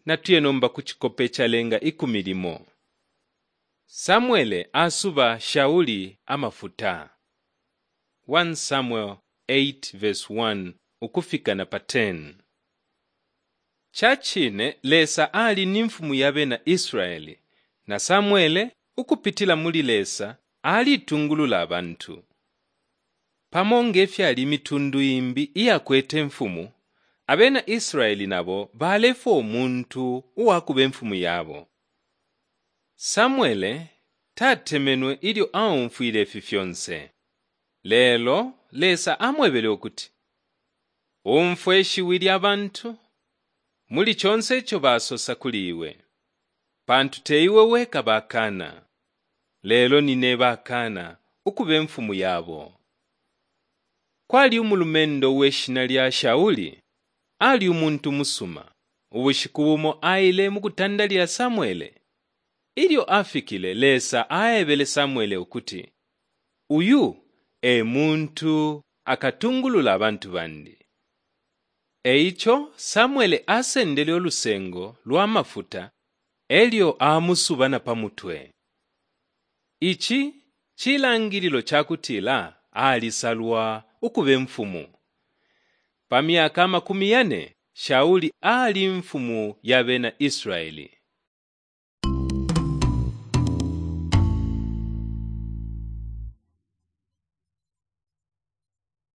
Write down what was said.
natuyenomba kuchikope chalenga ikumilimo. Samuele asuba Shauli amafuta. 1 Samuel 8 verse 1 ukufika na pa 10. Chachine Lesa ali ni mfumu yabe na Israeli, na Samuele ukupitila muli Lesa ali tungulula abantu. Pamonge efyali mitundu imbi iyakwete mfumu, abena Israeli nabo balefo omuntu uwakube mfumu yabo. Samuele tatemenwe ilio aumfuile fifyonse. Lelo Lesa amwebele okuti, umfweshi wili abantu, muli chonse echo basosa kuliwe. Pantu teiwe weka bakana. Lelo nine bakana ukube mfumu yabo. Kwali umulumendo weshina lya Shauli, ali umuntu musuma, ubushikubumo aile mukutanda lya Samuele. Ilio afikile Lesa aebele Samuele okuti, uyu muntu akatungulula abantu bandi. Eicho Samuele asendele olusengo lwa mafuta elio amusubana pamutwe. Ichi chilangililo chakutila alisalwa ukube mfumu. Pa miaka 40 Shauli ali mfumu yabe na Israeli.